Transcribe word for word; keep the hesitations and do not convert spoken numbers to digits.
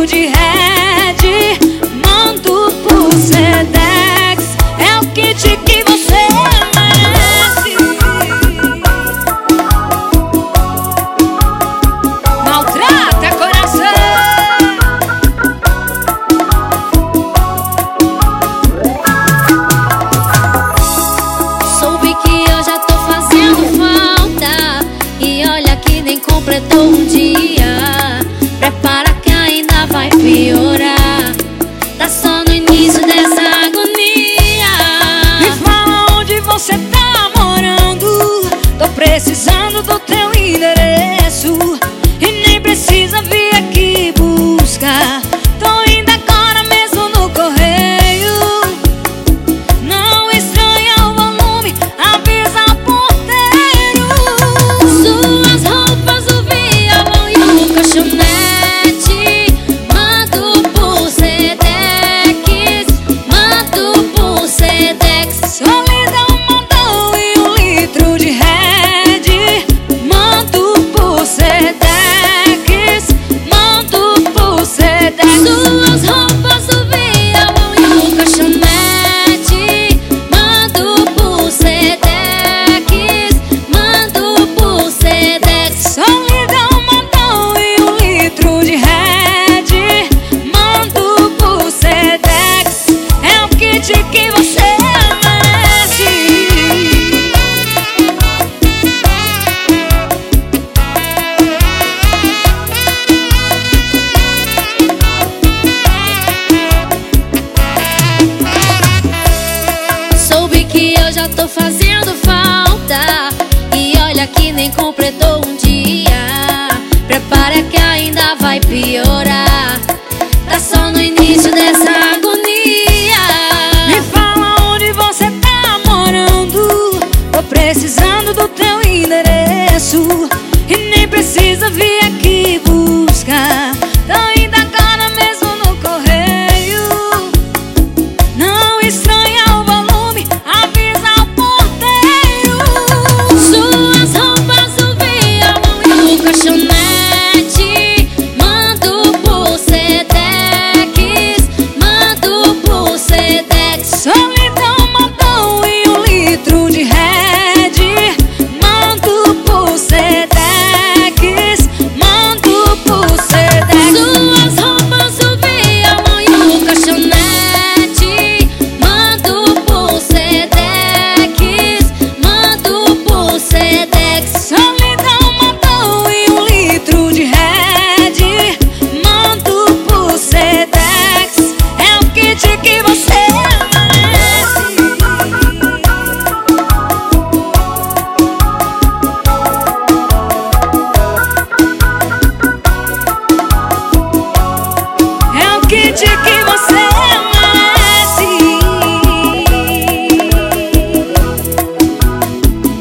litro de Red, mando por Sedex. É o kit que você merece. Maltrata coração. Soube que eu já tô fazendo falta, e olha que nem completou um dia. Prepara que ainda vai piorar. Tá só no início dessa agonia. Me fala onde você tá morando. Tô precisando do teu endereço, e nem precisa vir aqui buscar. Tô indo agora mesmo no correio. Não estranha o volume, avisa o porteiro. Suas roupas, o violão e o colchonete, mando por Sedex, mando por Sedex. Solidão mandou e um litro de Red, mando por Sedex, mando por Sedex. Suas roupas, o violão e o colchonete, mando por Sedex, mando por Sedex. Solidão mandou e um litro de Red, mando por Sedex. É o kit que você merece. Soube que eu já tô fazendo falta, e olha que nem completou um dia. Prepara que ainda vai piorar. Tá só no início dessa agonia. Me fala onde você tá morando. Tô precisando do teu endereço, e nem precisa vir aqui buscar. Tô indo agora mesmo no correio. Não estranha o volume, avisa o porteiro. Suas roupas, o violão e o colchonete, mando por Sedex, mando por Sedex. Solidão mandou e um litro de Red, mando por Sedex, mando por Sedex. Suas roupas, o violão e o colchonete, mando por Sedex, mando por Sedex. Solidão mandou e um litro de Red, mando por Sedex. É o kit que você